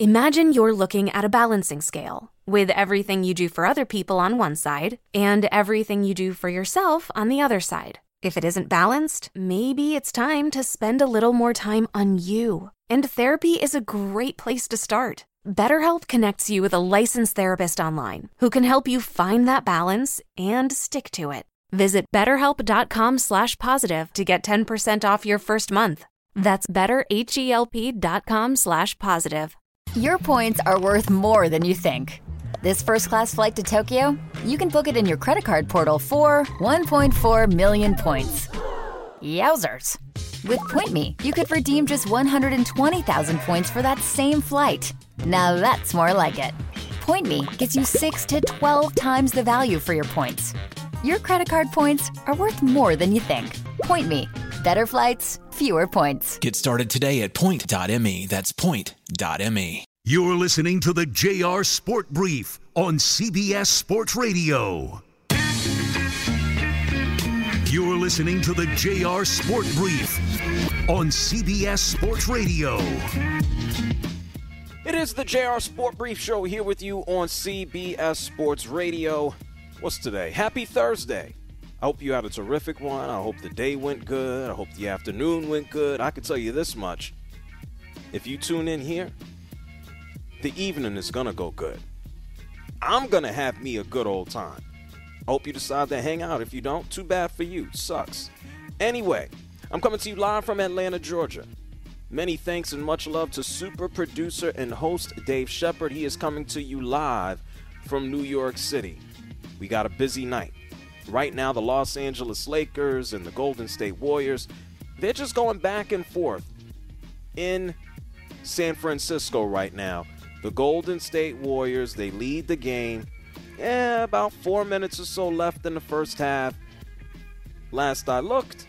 Imagine you're looking at a balancing scale with everything you do for other people on one side and everything you do for yourself on the other side. If it isn't balanced, maybe it's time to spend a little more time on you. And therapy is a great place to start. BetterHelp connects you with a licensed therapist online who can help you find that balance and stick to it. Visit BetterHelp.com/positive to get 10% off your first month. That's BetterHelp.com/positive. Your points are worth more than you think. This first-class flight to Tokyo, you can book it in your credit card portal for 1.4 million points. Yowzers. With Point Me, you could redeem just 120,000 points for that same flight. Now that's more like it. Point Me gets you 6 to 12 times the value for your points. Your credit card points are worth more than you think. Point Me. Better flights, fewer points. Get started today at point.me. That's point.me. You're listening to the JR Sport Brief on CBS Sports Radio. You're listening to the JR Sport Brief on CBS Sports Radio. It is the JR Sport Brief Show here with you on CBS Sports Radio. What's today? Happy Thursday. I hope you had a terrific one. I hope the day went good. I hope the afternoon went good. I can tell you this much. If you tune in here, the evening is going to go good. I'm going to have me a good old time. I hope you decide to hang out. If you don't, too bad for you. Sucks. Anyway, I'm coming to you live from Atlanta, Georgia. Many thanks and much love to super producer and host Dave Shepard. He is coming to you live from New York City. We got a busy night. Right now, the Los Angeles Lakers and the Golden State Warriors, they're just going back and forth in San Francisco right now. The Golden State Warriors, they lead the game. About 4 minutes or so left in the first half. Last I looked,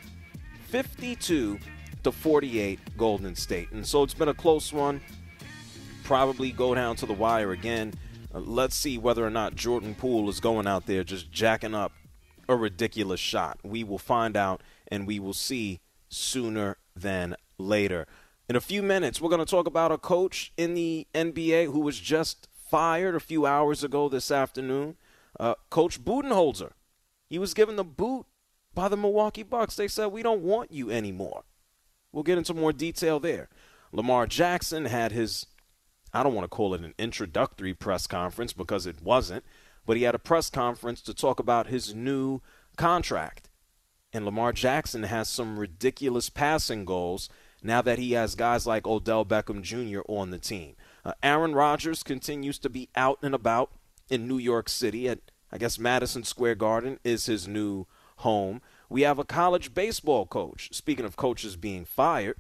52-48 Golden State. And so it's been a close one. Probably go down to the wire again. Let's see whether or not Jordan Poole is going out there just jacking up a ridiculous shot. We will find out, and we will see sooner than later. In a few minutes, we're going to talk about a coach in the NBA who was just fired a few hours ago this afternoon. Coach Budenholzer. He was given the boot by the Milwaukee Bucks. They said, we don't want you anymore. We'll get into more detail there. Lamar Jackson had his, I don't want to call it an introductory press conference because it wasn't, but he had a press conference to talk about his new contract. And Lamar Jackson has some ridiculous passing goals now that he has guys like Odell Beckham Jr. on the team. Aaron Rodgers continues to be out and about in New York City at, I guess, Madison Square Garden is his new home. We have a college baseball coach. Speaking of coaches being fired,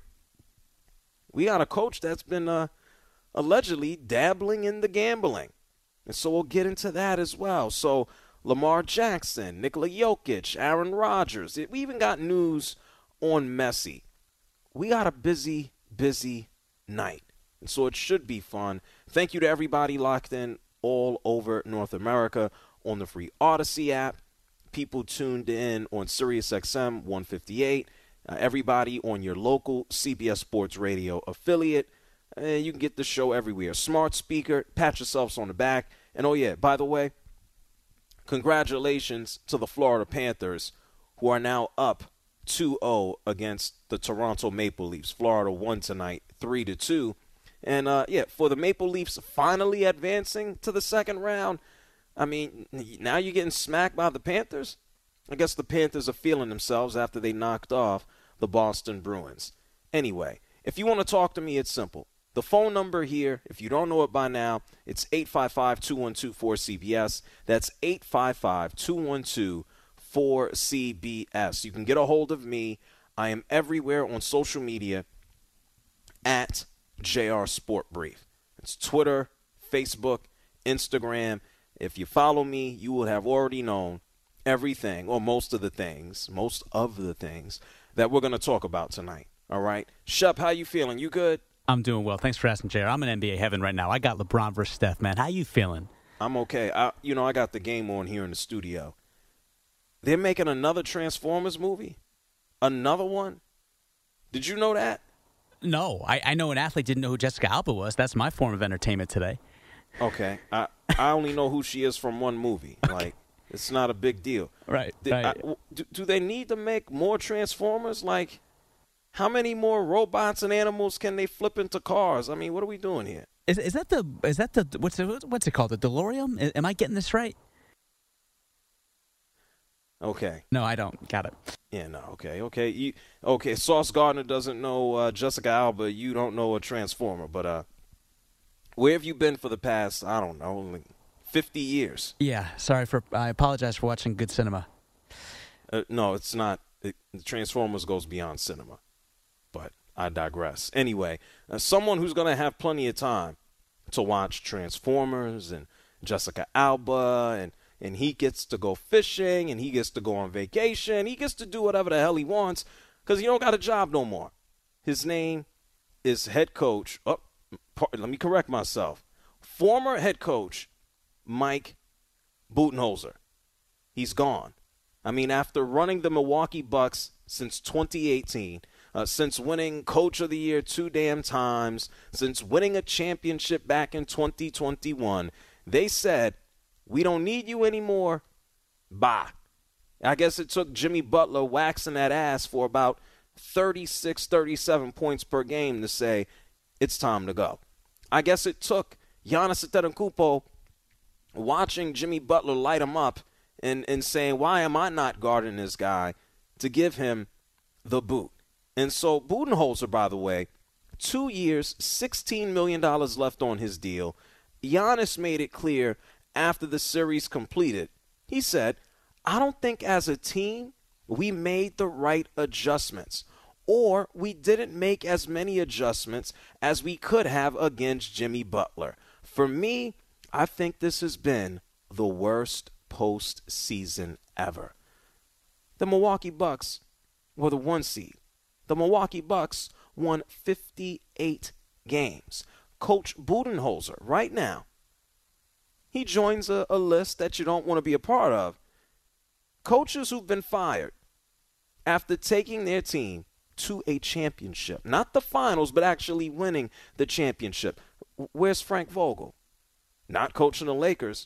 we got a coach that's been allegedly dabbling in the gambling. And so we'll get into that as well. So Lamar Jackson, Nikola Jokic, Aaron Rodgers. We even got news on Messi. We got a busy, busy night. And so it should be fun. Thank you to everybody locked in all over North America on the free Odyssey app. People tuned in on SiriusXM 158. Everybody on your local CBS Sports Radio affiliate. You can get the show everywhere. Smart speaker, pat yourselves on the back. And oh yeah, by the way, congratulations to the Florida Panthers, who are now up 2-0 against the Toronto Maple Leafs. Florida won tonight 3-2. And for the Maple Leafs finally advancing to the second round, I mean, now you're getting smacked by the Panthers? I guess the Panthers are feeling themselves after they knocked off the Boston Bruins. Anyway, if you want to talk to me, it's simple. The phone number here, if you don't know it by now, it's 855-212-4CBS. That's 855-212-4CBS. You can get a hold of me. I am everywhere on social media at JR Sport Brief. It's Twitter, Facebook, Instagram. If you follow me, you will have already known everything, or most of the things that we're going to talk about tonight. All right? Shep, how you feeling? You good? I'm doing well. Thanks for asking, JR. I'm in NBA heaven right now. I got LeBron versus Steph, man. How you feeling? I'm okay. I got the game on here in the studio. They're making another Transformers movie? Another one? Did you know that? No, I know an athlete didn't know who Jessica Alba was. That's my form of entertainment today. Okay, I only know who she is from one movie. Like, it's not a big deal. Right. Do they need to make more Transformers? Like, how many more robots and animals can they flip into cars? I mean, what are we doing here? Is that the what's it called? The DeLorean? Am I getting this right? Okay. No, I don't. Got it. Yeah, no, okay. Sauce Gardner doesn't know Jessica Alba. You don't know a Transformer. But where have you been for the past, I don't know, like 50 years? Yeah, I apologize for watching good cinema. No, it's not. Transformers goes beyond cinema. But I digress. Anyway, someone who's going to have plenty of time to watch Transformers and Jessica Alba and he gets to go fishing, and he gets to go on vacation. He gets to do whatever the hell he wants because he don't got a job no more. His name is head coach. Let me correct myself. Former head coach Mike Budenholzer. He's gone. I mean, after running the Milwaukee Bucks since 2018, since winning Coach of the Year 2 damn times, since winning a championship back in 2021, they said, we don't need you anymore. Bye. I guess it took Jimmy Butler waxing that ass for about 36, 37 points per game to say it's time to go. I guess it took Giannis Antetokounmpo watching Jimmy Butler light him up and saying, why am I not guarding this guy, to give him the boot. And so Budenholzer, by the way, 2 years, $16 million left on his deal. Giannis made it clear after the series completed. He said, I don't think as a team we made the right adjustments, or we didn't make as many adjustments as we could have against Jimmy Butler. For me, I think this has been the worst postseason ever. The Milwaukee Bucks were the 1 seed. The Milwaukee Bucks won 58 games. Coach Budenholzer, right now, he joins a list that you don't want to be a part of. Coaches who've been fired after taking their team to a championship. Not the finals, but actually winning the championship. Where's Frank Vogel? Not coaching the Lakers.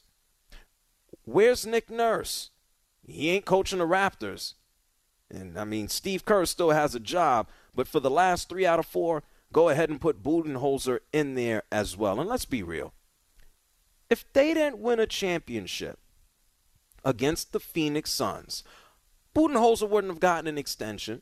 Where's Nick Nurse? He ain't coaching the Raptors. And, I mean, Steve Kerr still has a job, but for the last 3 out of 4, go ahead and put Budenholzer in there as well. And let's be real. If they didn't win a championship against the Phoenix Suns, Budenholzer wouldn't have gotten an extension.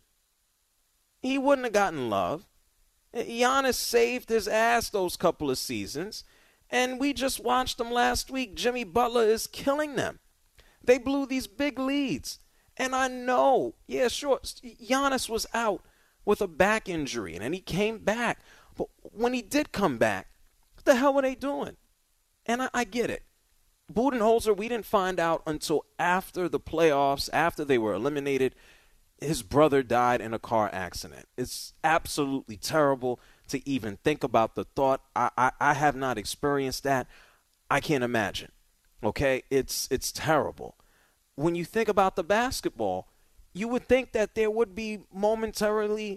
He wouldn't have gotten love. Giannis saved his ass those couple of seasons, and we just watched them last week. Jimmy Butler is killing them. They blew these big leads. And I know, yeah, sure, Giannis was out with a back injury, and then he came back. But when he did come back, what the hell were they doing? And I get it. Budenholzer, we didn't find out until after the playoffs, after they were eliminated. His brother died in a car accident. It's absolutely terrible to even think about the thought. I have not experienced that. I can't imagine. Okay? It's terrible. When you think about the basketball, you would think that there would be momentary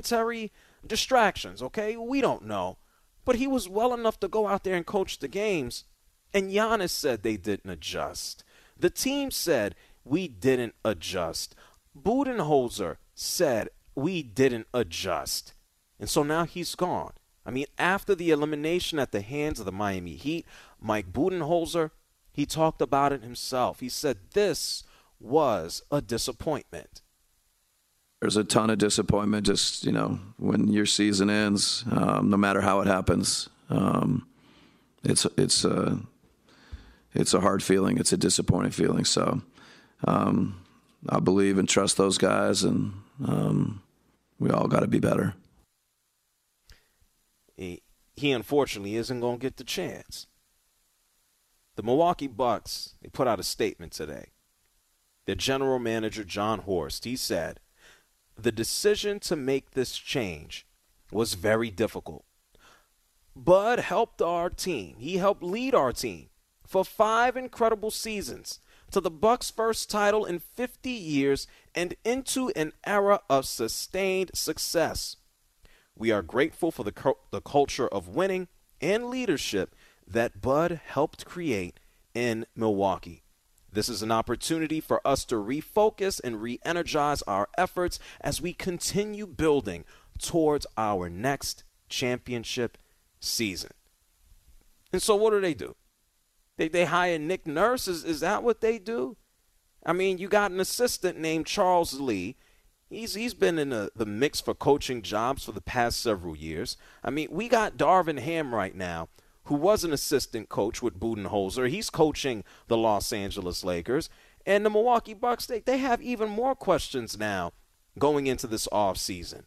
distractions, okay? We don't know. But he was well enough to go out there and coach the games, and Giannis said they didn't adjust. The team said we didn't adjust. Budenholzer said we didn't adjust. And so now he's gone. I mean, after the elimination at the hands of the Miami Heat, Mike Budenholzer, he talked about it himself. He said this was a disappointment. There's a ton of disappointment just, when your season ends, no matter how it happens. It's a hard feeling. It's a disappointing feeling. So I believe and trust those guys, and we all got to be better. He unfortunately isn't going to get the chance. The Milwaukee Bucks, they put out a statement today. Their general manager, John Horst, he said, the decision to make this change was very difficult. Bud helped our team. He helped lead our team for 5 incredible seasons to the Bucks' first title in 50 years and into an era of sustained success. We are grateful for the culture of winning and leadership that Bud helped create in Milwaukee. This is an opportunity for us to refocus and re-energize our efforts as we continue building towards our next championship season. And so what do? They hire Nick Nurse? Is that what they do? I mean, you got an assistant named Charles Lee. He's been in the mix for coaching jobs for the past several years. I mean, we got Darvin Ham right now, who was an assistant coach with Budenholzer. He's coaching the Los Angeles Lakers. And the Milwaukee Bucks, they have even more questions now going into this offseason.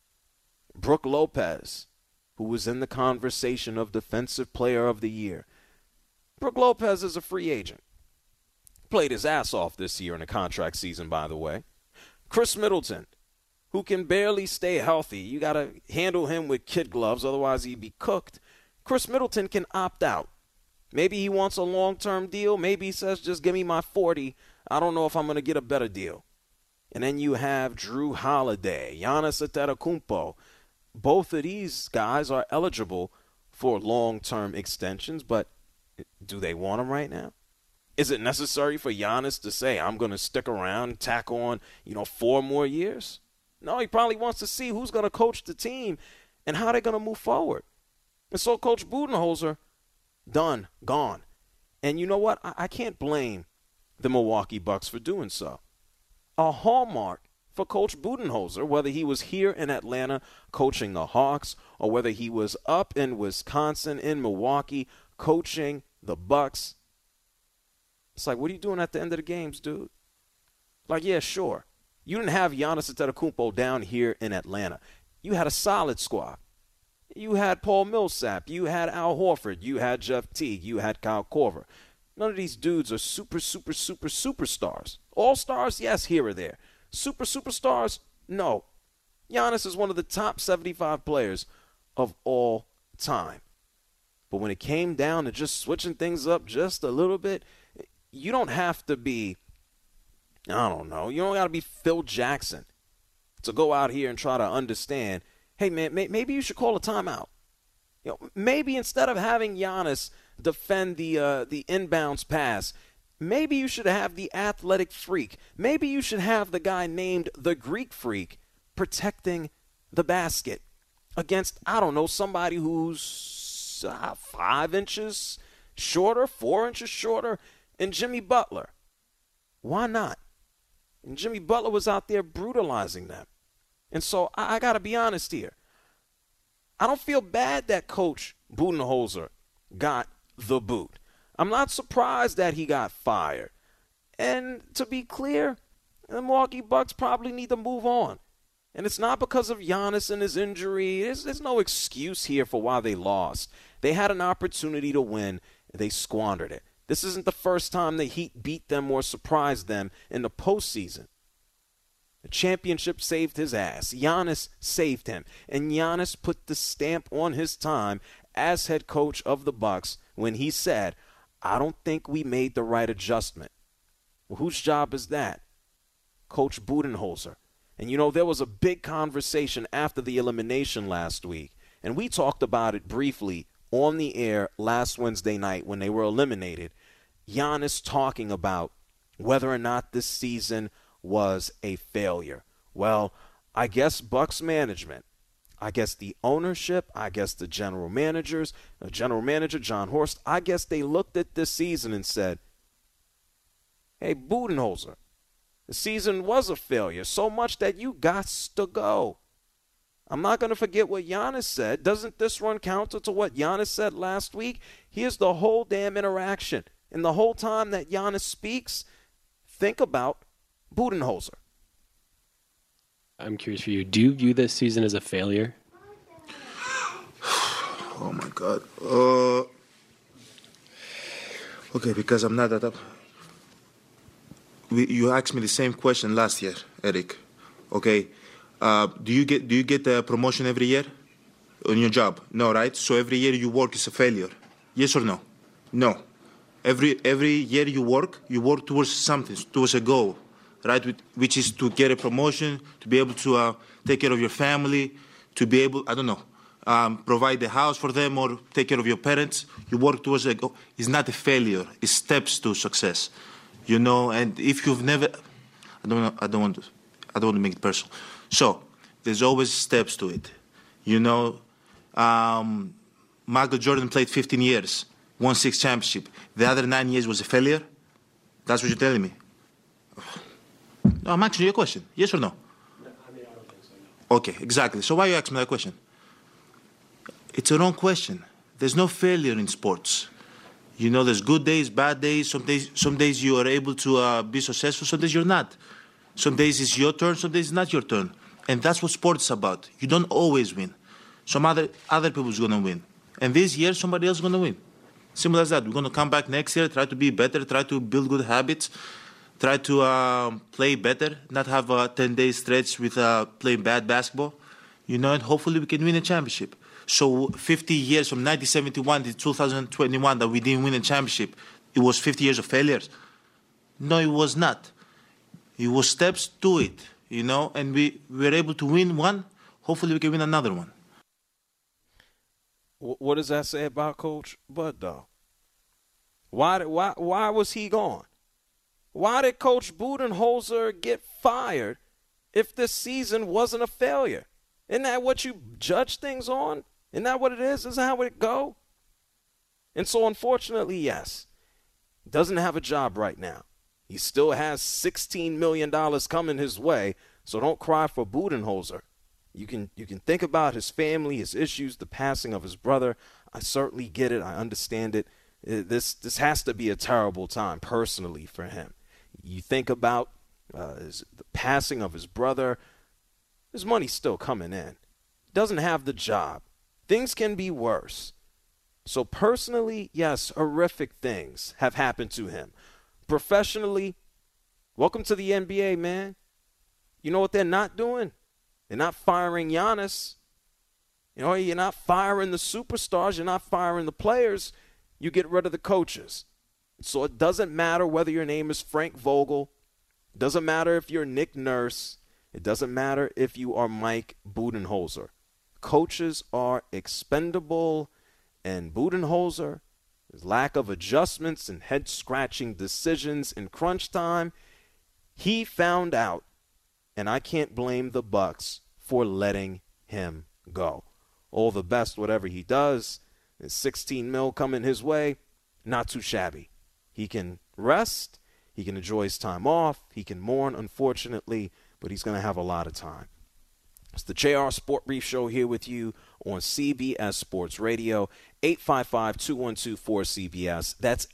Brook Lopez, who was in the conversation of Defensive Player of the Year. Brook Lopez is a free agent. Played his ass off this year in a contract season, by the way. Chris Middleton, who can barely stay healthy. You got to handle him with kid gloves, otherwise he'd be cooked. Chris Middleton can opt out. Maybe he wants a long-term deal. Maybe he says, just give me my 40. I don't know if I'm going to get a better deal. And then you have Drew Holiday, Giannis Antetokounmpo. Both of these guys are eligible for long-term extensions, but do they want them right now? Is it necessary for Giannis to say, I'm going to stick around and tack on, 4 more years? No, he probably wants to see who's going to coach the team and how they're going to move forward. And so Coach Budenholzer, done, gone. And you know what? I can't blame the Milwaukee Bucks for doing so. A hallmark for Coach Budenholzer, whether he was here in Atlanta coaching the Hawks or whether he was up in Wisconsin, in Milwaukee, coaching the Bucks. It's like, what are you doing at the end of the games, dude? Like, yeah, sure. You didn't have Giannis Antetokounmpo down here in Atlanta. You had a solid squad. You had Paul Millsap. You had Al Horford. You had Jeff Teague. You had Kyle Korver. None of these dudes are superstars. All-stars, yes, here or there. Superstars, no. Giannis is one of the top 75 players of all time. But when it came down to just switching things up just a little bit, you don't have to be, I don't know, you don't got to be Phil Jackson to go out here and try to understand, hey, man, maybe you should call a timeout. Maybe instead of having Giannis defend the inbounds pass, maybe you should have the athletic freak. Maybe you should have the guy named the Greek Freak protecting the basket against, I don't know, somebody who's 5 inches shorter, 4 inches shorter, and Jimmy Butler. Why not? And Jimmy Butler was out there brutalizing them. And so I got to be honest here. I don't feel bad that Coach Budenholzer got the boot. I'm not surprised that he got fired. And to be clear, the Milwaukee Bucks probably need to move on. And it's not because of Giannis and his injury. There's no excuse here for why they lost. They had an opportunity to win, and they squandered it. This isn't the first time the Heat beat them or surprised them in the postseason. The championship saved his ass. Giannis saved him. And Giannis put the stamp on his time as head coach of the Bucks when he said, I don't think we made the right adjustment. Well, whose job is that? Coach Budenholzer. And, there was a big conversation after the elimination last week, and we talked about it briefly on the air last Wednesday night when they were eliminated. Giannis talking about whether or not this season was a failure. Well, I guess Bucks management, I guess the ownership, I guess the general managers, General Manager John Horst, I guess they looked at this season and said, hey, Budenholzer, the season was a failure, so much that you got to go. I'm not going to forget what Giannis said. Doesn't this run counter to what Giannis said last week? Here's the whole damn interaction. And the whole time that Giannis speaks, think about Budenholzer. I'm curious for you. Do you view this season as a failure? Oh, my God. Okay, because I'm not that up. You asked me the same question last year, Eric. Okay. Do you get the promotion every year on your job? No, right? So every year you work is a failure. Yes or no? No. Every year you work towards something, towards a goal, right? Which is to get a promotion, to be able to take care of your family, to be able, I don't know, provide the house for them or take care of your parents. You work towards a goal. It's not a failure. It's steps to success, you know. And if you've never, I don't want to make it personal. So there's always steps to it, you know. Michael Jordan played 15 years, won 6 championships. The other 9 years was a failure. That's what you're telling me. No, I'm asking you a question. Yes or no? I mean, I don't think so, no. Okay, exactly. So why are you asking me that question? It's a wrong question. There's no failure in sports. You know, there's good days, bad days. Some days you are able to be successful. Some days you're not. Some days it's your turn. Some days it's not your turn. And that's what sports is about. You don't always win. Some other people's going to win. And this year, somebody else is going to win. Simple as that. We're going to come back next year, try to be better, try to build good habits, try to play better, not have a 10-day stretch with playing bad basketball, you know, and hopefully we can win a championship. So 50 years from 1971 to 2021 that we didn't win a championship, it was 50 years of failures? No, it was not. It was steps to it, you know, and we were able to win one. Hopefully we can win another one. What does that say about Coach Bud, though? Why was he gone? Why did Coach Budenholzer get fired if this season wasn't a failure? Isn't that what you judge things on? Isn't that what it is? Isn't that how it go? And so, unfortunately, yes, doesn't have a job right now. He still has $16 million coming his way, so don't cry for Budenholzer. You can think about his family, his issues, the passing of his brother. I certainly get it. I understand it. This has to be a terrible time personally for him. You think about the passing of his brother. His money's still coming in. Doesn't have the job. Things can be worse. So personally, yes, horrific things have happened to him. Professionally, welcome to the NBA, man. You know what they're not doing? They're not firing Giannis. You know, you're not firing the superstars. You're not firing the players. You get rid of the coaches. So it doesn't matter whether your name is Frank Vogel. It doesn't matter if you're Nick Nurse. It doesn't matter if you are Mike Budenholzer. Coaches are expendable, and Budenholzer, his lack of adjustments and head-scratching decisions in crunch time, he found out. And I can't blame the Bucks for letting him go. All the best, whatever he does. There's $16 million coming his way. Not too shabby. He can rest. He can enjoy his time off. He can mourn, unfortunately, but he's going to have a lot of time. It's the JR Sport Brief Show here with you on CBS Sports Radio. 855-212-4CBS. That's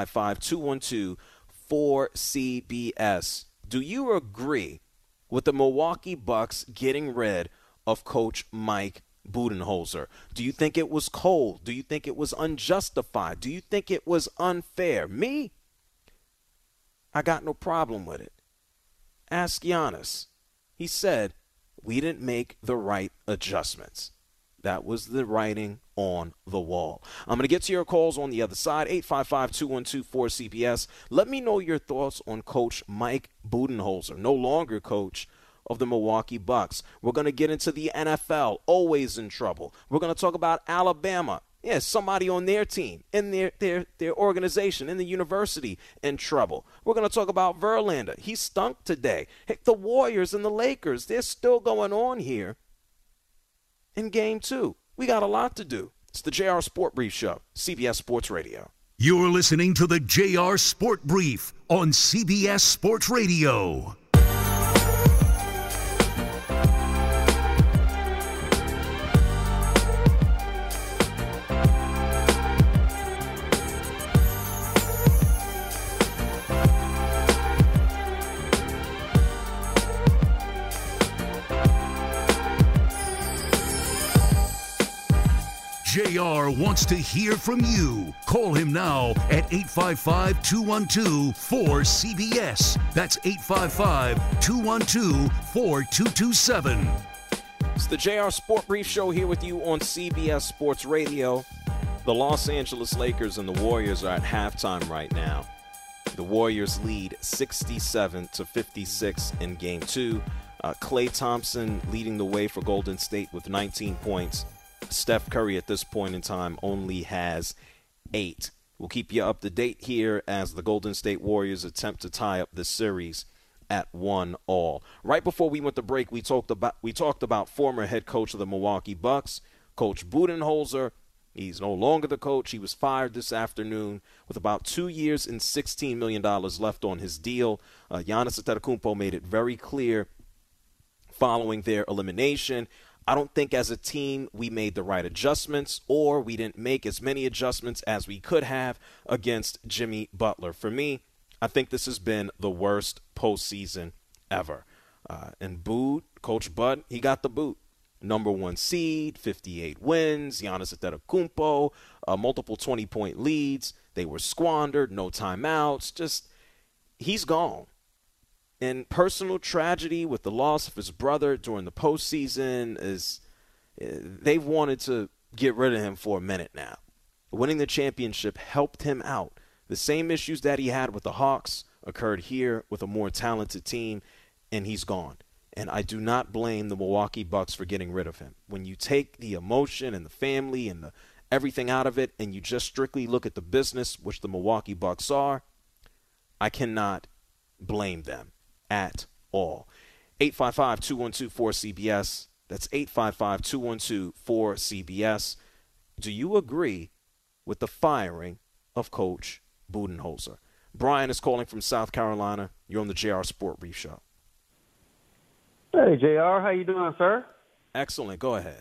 855-212-4CBS. Do you agree with the Milwaukee Bucks getting rid of Coach Mike Budenholzer? Do you think it was cold? Do you think it was unjustified? Do you think it was unfair? Me? I got no problem with it. Ask Giannis. He said, we didn't make the right adjustments. That was the writing on the wall. I'm going to get to your calls on the other side, 855-212-4CBS. Let me know your thoughts on Coach Mike Budenholzer, no longer coach of the Milwaukee Bucks. We're going to get into the NFL, always in trouble. We're going to talk about Alabama. Yeah, somebody on their team, in their organization, in the university, in trouble. We're going to talk about Verlander. He stunk today. Heck, the Warriors and the Lakers, they're still going on here in Game 2. We got a lot to do. It's the JR Sport Brief Show, CBS Sports Radio. You're listening to the JR Sport Brief on CBS Sports Radio. JR wants to hear from you. Call him now at 855-212-4CBS. That's 855-212-4227. It's the JR Sport Brief Show here with you on CBS Sports Radio. The Los Angeles Lakers and the Warriors are at halftime right now. The Warriors lead 67-56 in Game 2. Klay Thompson leading the way for Golden State with 19 points. Steph Curry at this point in time only has 8. We'll keep you up to date here as the Golden State Warriors attempt to tie up this series at 1-1. Right before we went to break, we talked about former head coach of the Milwaukee Bucks, Coach Budenholzer. He's no longer the coach. He was fired this afternoon with about 2 years and $16 million left on his deal. Giannis Antetokounmpo made it very clear following their elimination. I don't think as a team we made the right adjustments, or we didn't make as many adjustments as we could have against Jimmy Butler. For me, I think this has been the worst postseason ever. And Coach Bud, he got the boot. Number 1 seed, 58 wins, Giannis Antetokounmpo, multiple 20-point leads. They were squandered, no timeouts. Just, he's gone. And personal tragedy with the loss of his brother during the postseason is, they've wanted to get rid of him for a minute now. Winning the championship helped him out. The same issues that he had with the Hawks occurred here with a more talented team, and he's gone. And I do not blame the Milwaukee Bucks for getting rid of him. When you take the emotion and the family and everything out of it, and you just strictly look at the business, which the Milwaukee Bucks are, I cannot blame them at all. 855-212-4CBS. That's 855-212-4CBS. Do you agree with the firing of Coach Budenholzer? Brian is calling from South Carolina. You're on the JR Sport Brief Show. Hey, JR. How you doing, sir? Excellent. Go ahead.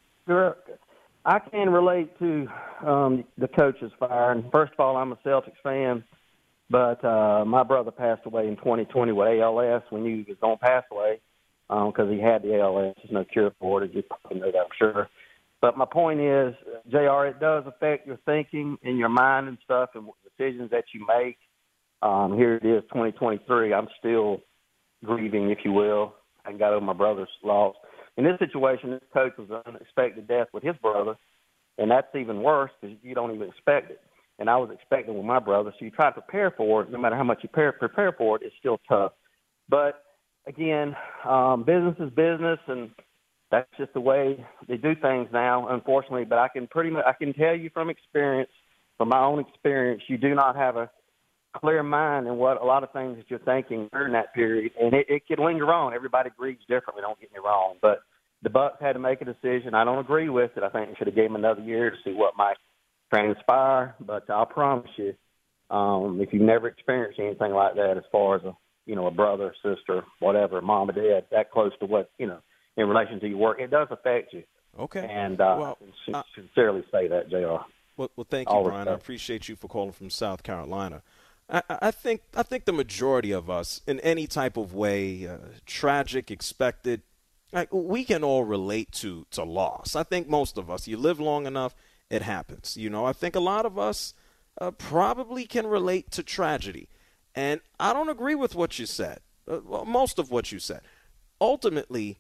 I can relate to the coach's firing. First of all, I'm a Celtics fan, but my brother passed away in 2020 with ALS. We knew he was going to pass away because he had the ALS. There's no cure for it. You probably know that, I'm sure. But my point is, JR, it does affect your thinking and your mind and stuff and decisions that you make. Here it is, 2023. I'm still grieving, if you will. I got over my brother's loss. In this situation, this coach was an unexpected death with his brother, and that's even worse because you don't even expect it. And I was expecting with my brother, so you try to prepare for it. No matter how much you prepare for it, it's still tough. But, again, business is business, and that's just the way they do things now, unfortunately. But I can tell you from experience, from my own experience, you do not have a clear mind in what a lot of things that you're thinking during that period, and it could linger on. Everybody grieves differently, don't get me wrong, but the Bucks had to make a decision. I don't agree with it. I think they should have gave him another year to see what might transpire, but I'll promise you, if you've never experienced anything like that as far as a brother, sister, whatever, mom or dad, that close to what, in relation to your work, it does affect you. Okay. And I sincerely say that, JR. Well, thank you, Brian. I appreciate you for calling from South Carolina. I think the majority of us, in any type of way, tragic, expected, we can all relate to loss. I think most of us, you live long enough, it happens. I think a lot of us probably can relate to tragedy. And I don't agree with what you said, most of what you said. Ultimately,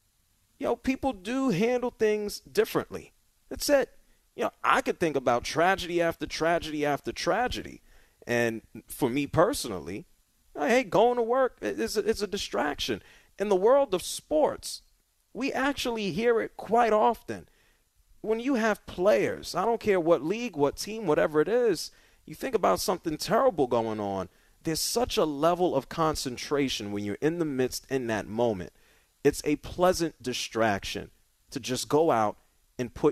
people do handle things differently. That's it. I could think about tragedy after tragedy after tragedy. And for me personally, hey, going to work is a distraction. In the world of sports, we actually hear it quite often. When you have players, I don't care what league, what team, whatever it is, you think about something terrible going on, there's such a level of concentration when you're in the midst in that moment. It's a pleasant distraction to just go out and put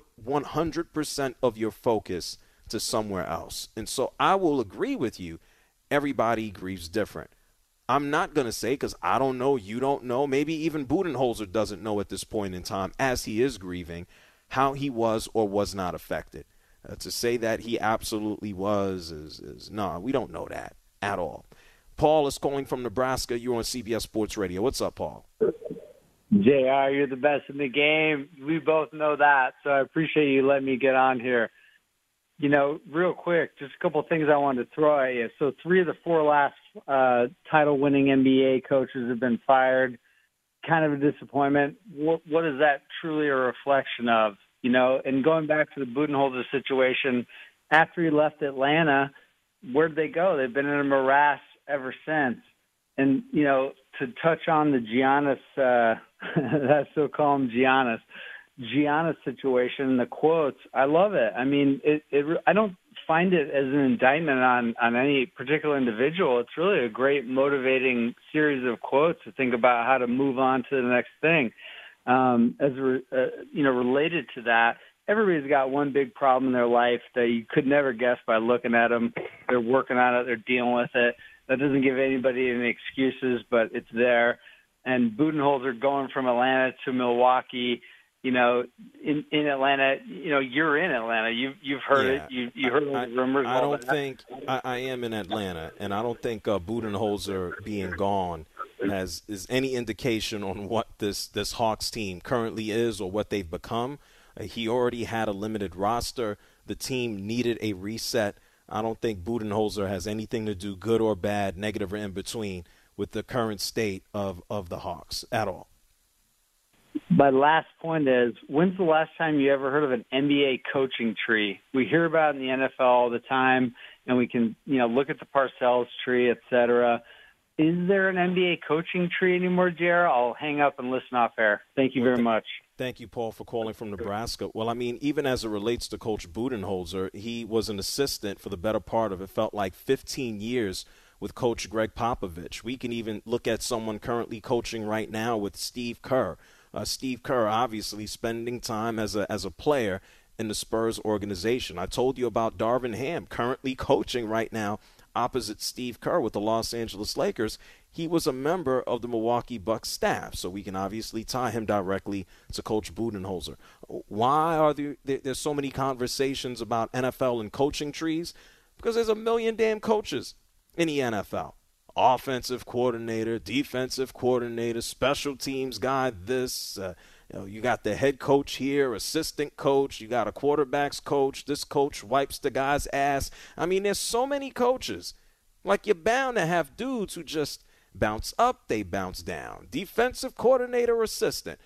100% of your focus to somewhere else. And so I will agree with you. Everybody grieves different. I'm not going to say, because I don't know, you don't know, maybe even Budenholzer doesn't know at this point in time, as he is grieving, how he was or was not affected. To say that he absolutely was is no, we don't know that at all. Paul is calling from Nebraska. You're on CBS Sports Radio. What's up, Paul? JR, you're the best in the game. We both know that, so I appreciate you letting me get on here. Real quick, just a couple of things I wanted to throw at you. So 3 of the 4 last title-winning NBA coaches have been fired. Kind of a disappointment. What is that truly a reflection of? And going back to the Budenholzer situation, after he left Atlanta, where'd they go? They've been in a morass ever since. And, to touch on the Giannis, that's so call him Giannis situation, the quotes, I love it. I mean, I don't find it as an indictment on any particular individual. It's really a great motivating series of quotes to think about how to move on to the next thing. Related to that, everybody's got one big problem in their life that you could never guess by looking at them. They're working on it. They're dealing with it. That doesn't give anybody any excuses, but it's there. And Budenholzer going from Atlanta to Milwaukee, in Atlanta, you're in Atlanta. You've heard it. You heard the rumors. I don't think I am in Atlanta, and I don't think Budenholzer being gone is any indication on what this Hawks team currently is or what they've become. He already had a limited roster. The team needed a reset. I don't think Budenholzer has anything to do, good or bad, negative or in between, with the current state of the Hawks at all. My last point is, when's the last time you ever heard of an NBA coaching tree? We hear about it in the NFL all the time, and we can, look at the Parcells tree, et cetera. Is there an NBA coaching tree anymore, JR? I'll hang up and listen off air. Thank you very much. Thank you, Paul, for calling from Nebraska. Well, I mean, even as it relates to Coach Budenholzer, he was an assistant for the better part of, it felt like, 15 years with Coach Greg Popovich. We can even look at someone currently coaching right now with Steve Kerr. Steve Kerr obviously spending time as a player in the Spurs organization. I told you about Darvin Ham currently coaching right now opposite Steve Kerr with the Los Angeles Lakers. He was a member of the Milwaukee Bucks staff, so we can obviously tie him directly to Coach Budenholzer. Why are there's so many conversations about NFL and coaching trees? Because there's a million damn coaches in the NFL. Offensive coordinator, defensive coordinator, special teams guy, this. You got the head coach here, assistant coach. You got a quarterback's coach. This coach wipes the guy's ass. I mean, there's so many coaches. Like, you're bound to have dudes who just bounce up, they bounce down. Defensive coordinator, assistant.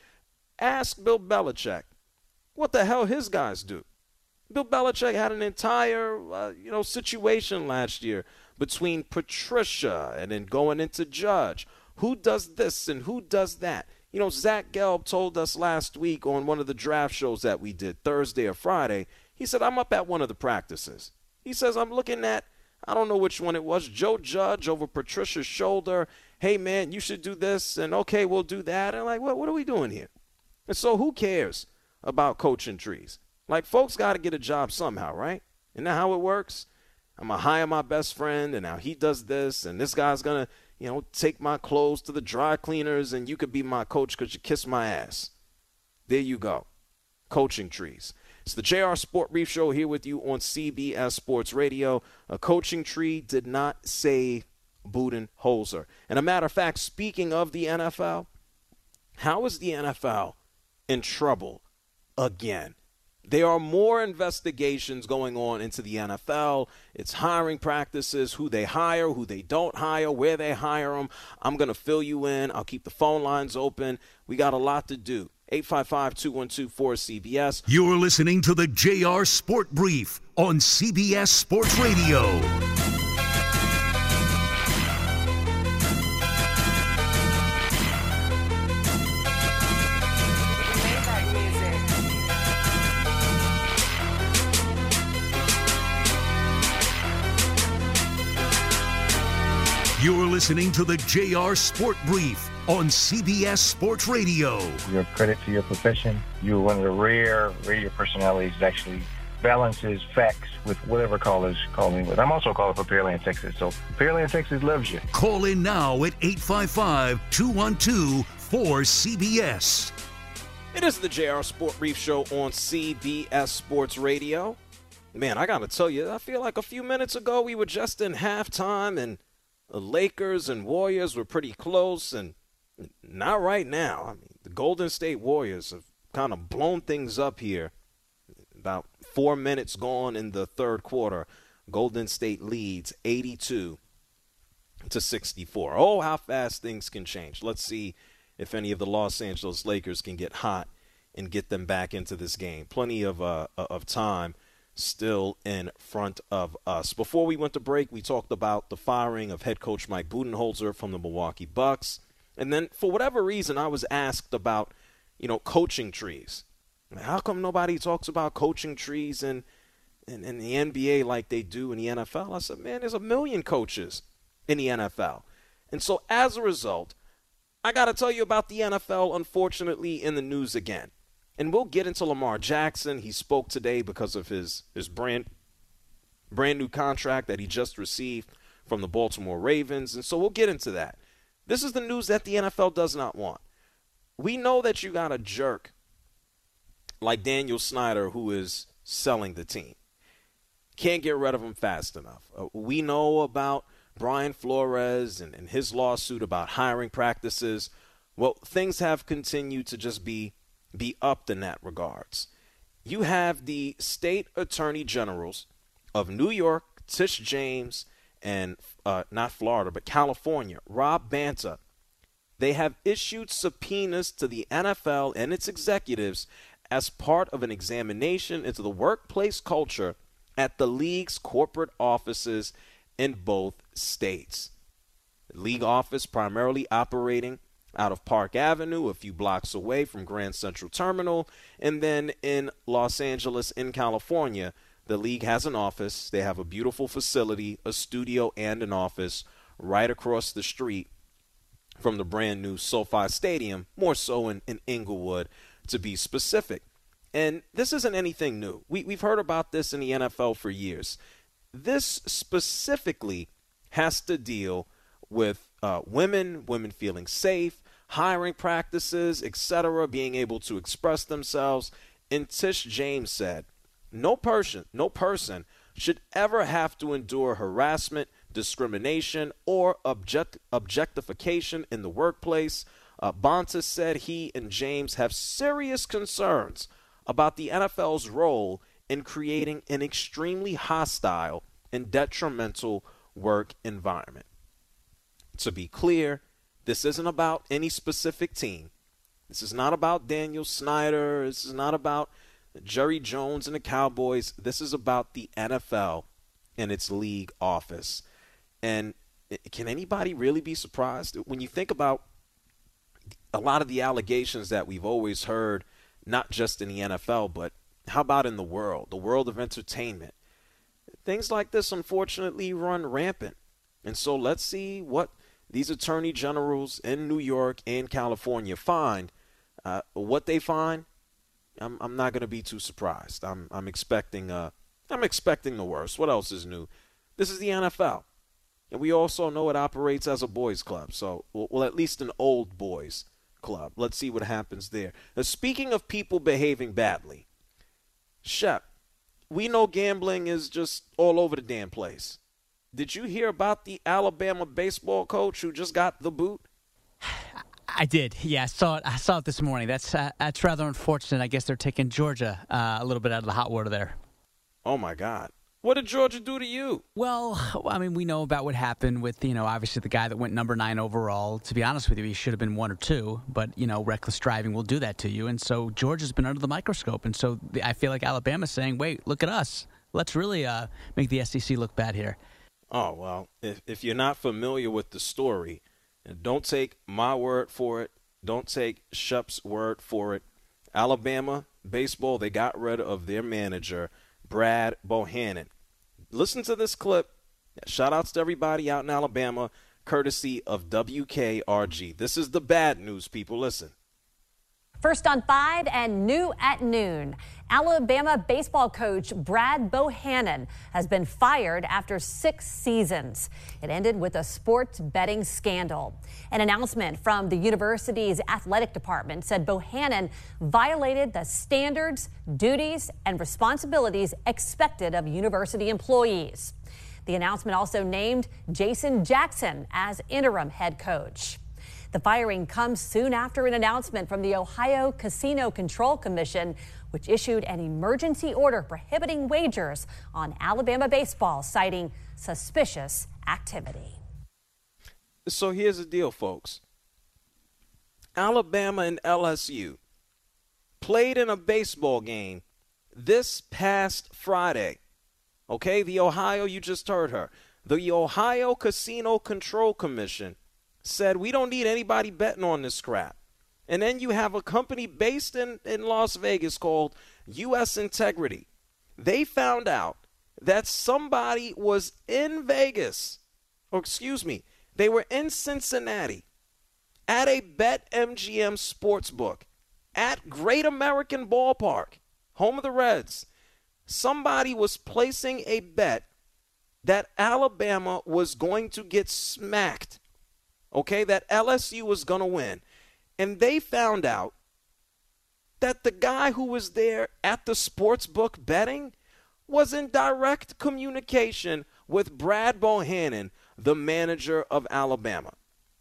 Ask Bill Belichick what the hell his guys do. Bill Belichick had an entire, situation last year between Patricia and then going into Judge. Who does this and who does that? Zach Gelb told us last week on one of the draft shows that we did, Thursday or Friday, he said, I'm up at one of the practices. He says, I'm looking at, I don't know which one it was, Joe Judge over Patricia's shoulder. Hey, man, you should do this, and okay, we'll do that. And what are we doing here? And so who cares about coaching trees? Like, folks got to get a job somehow, right? Isn't that how it works? I'm going to hire my best friend, and now he does this, and this guy's going to, take my clothes to the dry cleaners, and you could be my coach because you kissed my ass. There you go. Coaching trees. It's the JR Sport Brief Show here with you on CBS Sports Radio. A coaching tree did not save Budenholzer. And a matter of fact, speaking of the NFL, how is the NFL in trouble again? There are more investigations going on into the NFL. It's hiring practices, who they hire, who they don't hire, where they hire them. I'm going to fill you in. I'll keep the phone lines open. We got a lot to do. 855-212-4CBS. You're listening to the JR Sport Brief on CBS Sports Radio. You're listening to the JR Sport Brief on CBS Sports Radio. Your credit to your profession. You're one of the rare radio personalities that actually balances facts with whatever callers call me with. I'm also calling for Pearland, Texas, so Pearland, Texas loves you. Call in now at 855-212-4CBS. It is the JR Sport Brief Show on CBS Sports Radio. Man, I got to tell you, I feel like a few minutes ago we were just in halftime and the Lakers and Warriors were pretty close, and not right now. I mean, the Golden State Warriors have kind of blown things up here. About 4 minutes gone in the third quarter. Golden State leads 82-64. Oh, how fast things can change. Let's see if any of the Los Angeles Lakers can get hot and get them back into this game. Plenty of time still in front of us. Before we went to break, we talked about the firing of head coach Mike Budenholzer from the Milwaukee Bucks. And then for whatever reason, I was asked about, coaching trees. How come nobody talks about coaching trees in the NBA like they do in the NFL? I said, man, there's a million coaches in the NFL. And so as a result, I got to tell you about the NFL, unfortunately, in the news again. And we'll get into Lamar Jackson. He spoke today because of his brand new contract that he just received from the Baltimore Ravens. And so we'll get into that. This is the news that the NFL does not want. We know that you got a jerk like Daniel Snyder who is selling the team. Can't get rid of him fast enough. We know about Brian Flores and his lawsuit about hiring practices. Well, things have continued to just be upped in that regards. You have the state attorney generals of New York, Tish James, and not Florida, but California, Rob Banta. They have issued subpoenas to the NFL and its executives as part of an examination into the workplace culture at the league's corporate offices in both states. The league office primarily operating out of Park Avenue, a few blocks away from Grand Central Terminal, and then in Los Angeles, in California, the league has an office. They have a beautiful facility, a studio, and an office right across the street from the brand new SoFi Stadium, more so in Inglewood, to be specific. And this isn't anything new. We've heard about this in the NFL for years. This specifically has to deal with women feeling safe, hiring practices, etc., being able to express themselves. And Tish James said, no person should ever have to endure harassment, discrimination, or objectification in the workplace. Banta said he and James have serious concerns about the NFL's role in creating an extremely hostile and detrimental work environment. To be clear, this isn't about any specific team. This is not about Daniel Snyder. This is not about Jerry Jones and the Cowboys. This is about the NFL and its league office. And can anybody really be surprised? When you think about a lot of the allegations that we've always heard, not just in the NFL, but how about in the world of entertainment? Things like this, unfortunately, run rampant. And so let's see what these attorney generals in New York and California find. What they find, I'm not going to be too surprised. I'm expecting the worst. What else is new? This is the NFL. And we also know it operates as a boys' club. So, well, at least an old boys' club. Let's see what happens there. Now, speaking of people behaving badly, Shep, we know gambling is just all over the damn place. Did you hear about the Alabama baseball coach who just got the boot? I did. Yeah, I saw it this morning. That's rather unfortunate. I guess they're taking Georgia a little bit out of the hot water there. Oh, my God. What did Georgia do to you? Well, I mean, we know about what happened with, obviously the guy that went number 9 overall. To be honest with you, he should have been 1 or 2. But, reckless driving will do that to you. And so Georgia's been under the microscope. And so I feel like Alabama's saying, wait, look at us. Let's really make the SEC look bad here. Oh, well, if you're not familiar with the story, don't take my word for it. Don't take Shep's word for it. Alabama baseball, they got rid of their manager, Brad Bohannon. Listen to this clip. Shout outs to everybody out in Alabama, courtesy of WKRG. This is the bad news, people. Listen. First on 5 and new at noon. Alabama baseball coach Brad Bohannon has been fired after 6 seasons. It ended with a sports betting scandal. An announcement from the university's athletic department said Bohannon violated the standards, duties, and responsibilities expected of university employees. The announcement also named Jason Jackson as interim head coach. The firing comes soon after an announcement from the Ohio Casino Control Commission, which issued an emergency order prohibiting wagers on Alabama baseball, citing suspicious activity. So here's the deal, folks. Alabama and LSU played in a baseball game this past Friday. Okay, you just heard her. The Ohio Casino Control Commission said, we don't need anybody betting on this crap. And then you have a company based in Las Vegas called U.S. Integrity. They found out that somebody was in Vegas, or excuse me, they were in Cincinnati at a BetMGM sportsbook at Great American Ballpark, home of the Reds. Somebody was placing a bet that Alabama was going to get smacked, okay, that LSU was going to win. And they found out that the guy who was there at the sports book betting was in direct communication with Brad Bohannon, the manager of Alabama.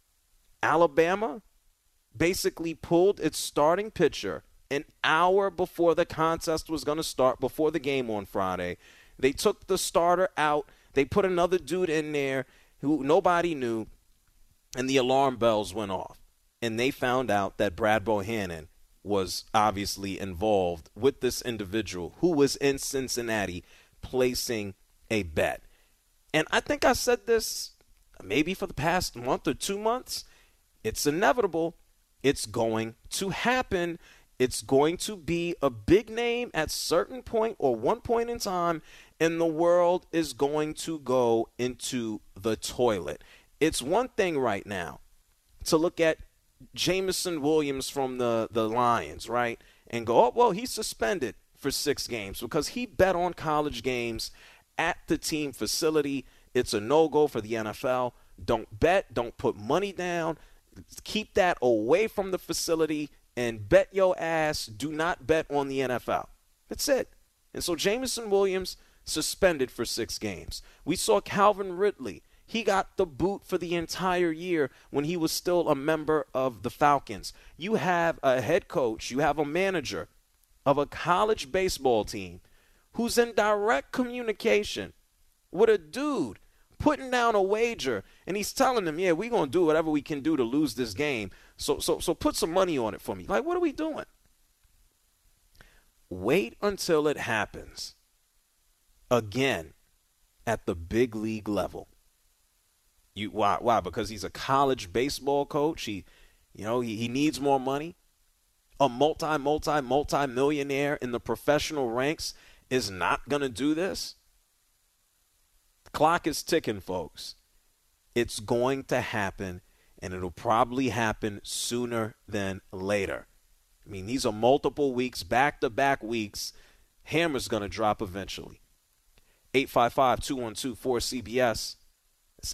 Alabama basically pulled its starting pitcher an hour before the contest was going to start, before the game on Friday. They took the starter out. They put another dude in there who nobody knew, and the alarm bells went off. And they found out that Brad Bohannon was obviously involved with this individual who was in Cincinnati placing a bet. And I think I said this maybe for the past month or 2 months. It's inevitable. It's going to happen. It's going to be a big name at certain point or one point in time, and the world is going to go into the toilet. It's one thing right now to look at Jameson Williams from the Lions, right, and go, oh, well, he's suspended for 6 games because he bet on college games at the team facility. It's a no-go for the NFL. Don't bet. Don't put money down. Keep that away from the facility and bet your ass. Do not bet on the NFL. That's it. And so Jameson Williams suspended for 6 games. We saw Calvin Ridley. He got the boot for the entire year when he was still a member of the Falcons. You have a head coach, you have a manager of a college baseball team who's in direct communication with a dude putting down a wager, and he's telling them, yeah, we're going to do whatever we can do to lose this game. So put some money on it for me. Like, what are we doing? Wait until it happens again at the big league level. Why? Because he's a college baseball coach. He needs more money. A multi-millionaire in the professional ranks is not going to do this. The clock is ticking, folks. It's going to happen, and it'll probably happen sooner than later. I mean, these are multiple weeks, back-to-back weeks. Hammer's going to drop eventually. 855-212-4CBS. It's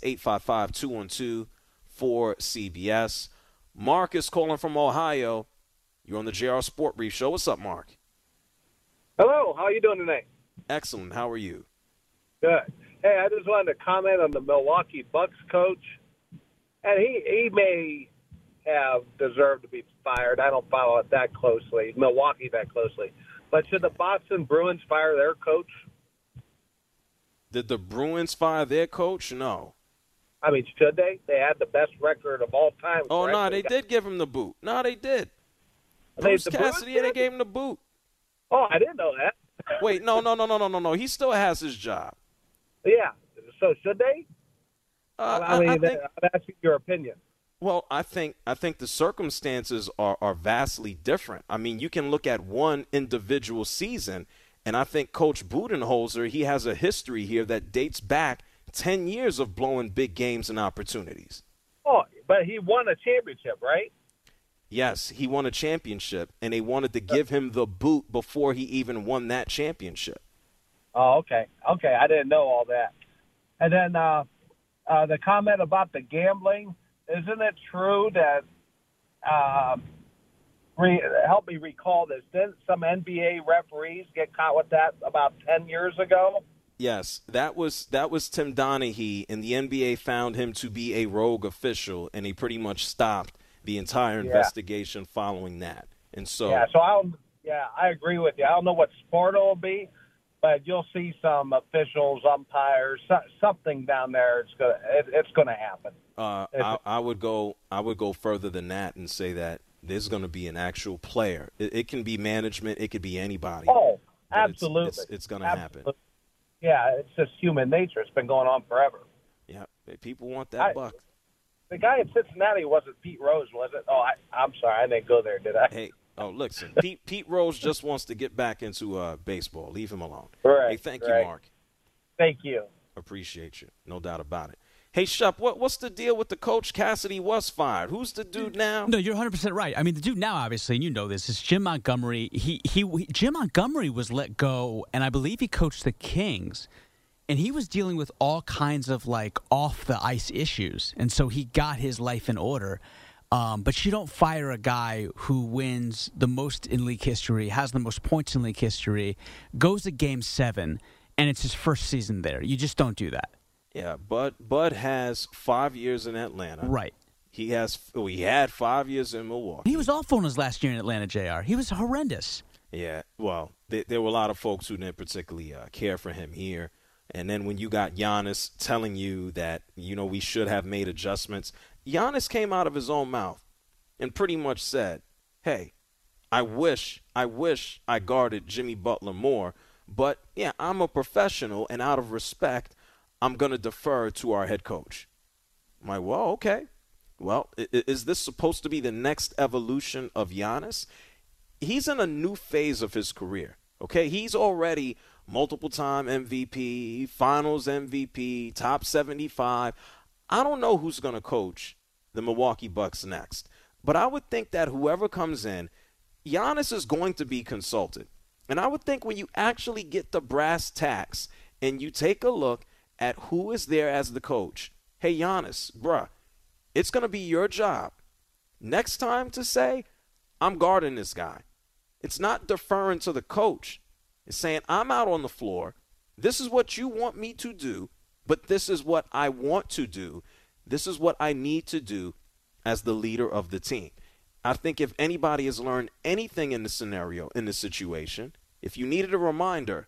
855-212-4CBS. Mark is calling from Ohio. You're on the JR Sport Brief Show. What's up, Mark? Hello. How are you doing tonight? Excellent. How are you? Good. Hey, I just wanted to comment on the Milwaukee Bucks coach. And he may have deserved to be fired. I don't follow it that closely, Milwaukee that closely. But should the Boston Bruins fire their coach? Did the Bruins fire their coach? No. I mean, should they? They had the best record of all time. Oh, no, they did give him the boot. No, they did. Bruce Cassidy, they gave him the boot. Oh, I didn't know that. Wait, no. He still has his job. Yeah. So should they? I mean, think, I'm asking your opinion. Well, I think the circumstances are vastly different. I mean, you can look at one individual season, and I think Coach Budenholzer, he has a history here that dates back 10 years of blowing big games and opportunities. Oh, but he won a championship, right? Yes, he won a championship, and they wanted to give him the boot before he even won that championship. Oh, okay. Okay, I didn't know all that. And then the comment about the gambling, isn't it true that help me recall this, didn't some NBA referees get caught with that about 10 years ago? Yes, that was Tim Donaghy, and the NBA found him to be a rogue official, and he pretty much stopped the entire investigation following that. And so I agree with you. I don't know what sport it'll be, but you'll see some officials, umpires, something down there. It's gonna happen. I would go further than that and say that there's going to be an actual player. It can be management. It could be anybody. Oh, absolutely. It's going to happen. Yeah, it's just human nature. It's been going on forever. Yeah, people want that buck. The guy in Cincinnati wasn't Pete Rose, was it? Oh, I'm sorry. I didn't go there, did I? Hey, listen, Pete Rose just wants to get back into baseball. Leave him alone. Right, hey, thank you, Mark. Thank you. Appreciate you. No doubt about it. Hey, Shep, what's the deal with the coach? Cassidy was fired. Who's the dude now? No, you're 100% right. I mean, the dude now, obviously, and you know this, is Jim Montgomery. Jim Montgomery was let go, and I believe he coached the Kings. And he was dealing with all kinds of, like, off-the-ice issues. And so he got his life in order. But you don't fire a guy who wins the most in league history, has the most points in league history, goes to Game 7, and it's his first season there. You just don't do that. Yeah, Bud has 5 years in Atlanta. Right. He had 5 years in Milwaukee. He was awful in his last year in Atlanta, JR. He was horrendous. Yeah, well, there were a lot of folks who didn't particularly care for him here. And then when you got Giannis telling you that, we should have made adjustments, Giannis came out of his own mouth and pretty much said, hey, I wish I guarded Jimmy Butler more. But, yeah, I'm a professional, and out of respect, I'm going to defer to our head coach. I'm like, well, okay. Well, is this supposed to be the next evolution of Giannis? He's in a new phase of his career, okay? He's already multiple-time MVP, finals MVP, top 75. I don't know who's going to coach the Milwaukee Bucks next, but I would think that whoever comes in, Giannis is going to be consulted. And I would think when you actually get the brass tacks and you take a look at who is there as the coach, hey, Giannis, bruh, it's going to be your job next time to say, I'm guarding this guy. It's not deferring to the coach. It's saying, I'm out on the floor. This is what you want me to do, but this is what I want to do. This is what I need to do as the leader of the team. I think if anybody has learned anything in this scenario, in this situation, if you needed a reminder,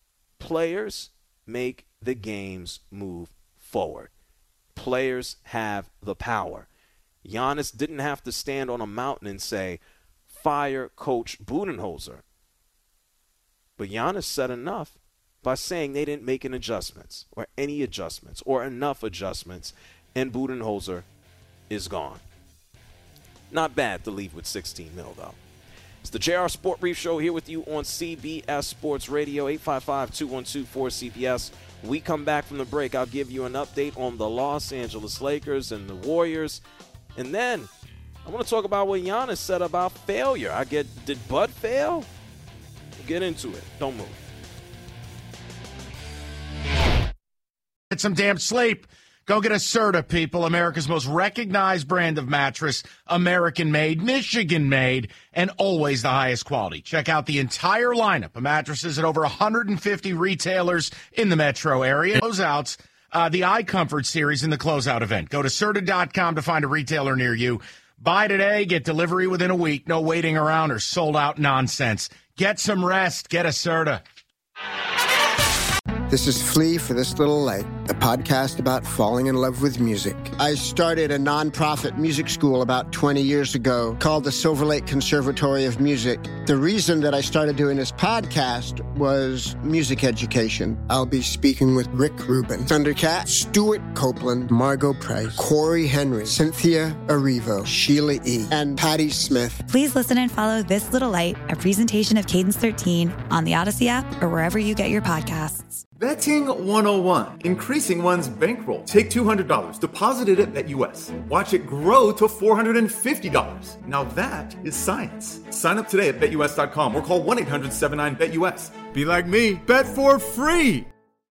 players make the games move forward. Players have the power. Giannis didn't have to stand on a mountain and say, fire Coach Budenholzer. But Giannis said enough by saying they didn't make any adjustments or enough adjustments, and Budenholzer is gone. Not bad to leave with $16 million, though. It's the JR Sport Brief Show here with you on CBS Sports Radio, 855-212-4CBS. We come back from the break. I'll give you an update on the Los Angeles Lakers and the Warriors. And then I want to talk about what Giannis said about failure. Did Bud fail? We'll get into it. Don't move. Get some damn sleep. Go get a Serta, people, America's most recognized brand of mattress, American-made, Michigan-made, and always the highest quality. Check out the entire lineup of mattresses at over 150 retailers in the metro area. Closeouts, the iComfort series in the closeout event. Go to Serta.com to find a retailer near you. Buy today, get delivery within a week. No waiting around or sold-out nonsense. Get some rest. Get a Serta. This is Flea for This Little Light, the podcast about falling in love with music. I started a nonprofit music school about 20 years ago called the Silver Lake Conservatory of Music. The reason that I started doing this podcast was music education. I'll be speaking with Rick Rubin, Thundercat, Stuart Copeland, Margot Price, Corey Henry, Cynthia Erivo, Sheila E., and Patti Smith. Please listen and follow This Little Light, a presentation of Cadence 13 on the Odyssey app or wherever you get your podcasts. Betting 101. Increasing one's bankroll. Take $200, deposit it at BetUS. Watch it grow to $450. Now that is science. Sign up today at BetUS.com or call 1-800-79-BETUS. Be like me. Bet for free.